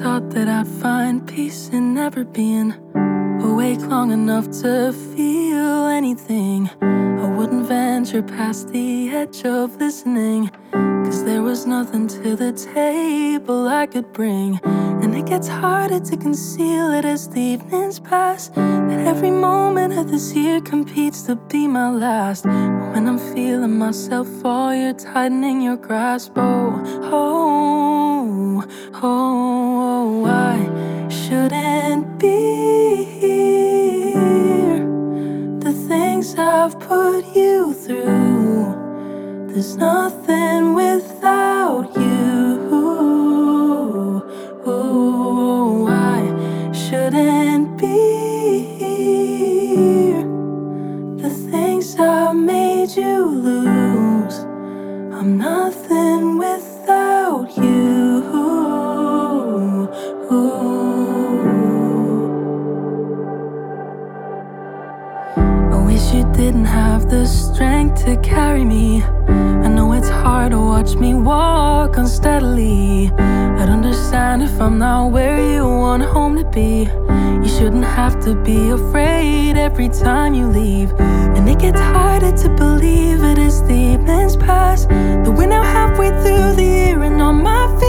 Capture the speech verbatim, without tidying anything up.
taught that I'd find peace in never being awake long enough to feel anything. I wouldn't venture past the edge of listening, 'cause there was nothing to the table I could bring. And it gets harder to conceal it as the evenings pass, that every moment of this year competes to be my last. But when I'm feeling myself fall, you're tightening your grasp. Oh, oh, oh, I shouldn't be here. The things I've put you through, there's nothing without you. Oh, I shouldn't be here. The things I've made you lose, I'm nothing without you. I wish you didn't have the strength to carry me. I know it's hard to watch me walk unsteadily. I'd understand if I'm not where you want home to be. You shouldn't have to be afraid every time you leave. And it gets harder to believe it as the evenings pass, that we're now halfway through the year and on my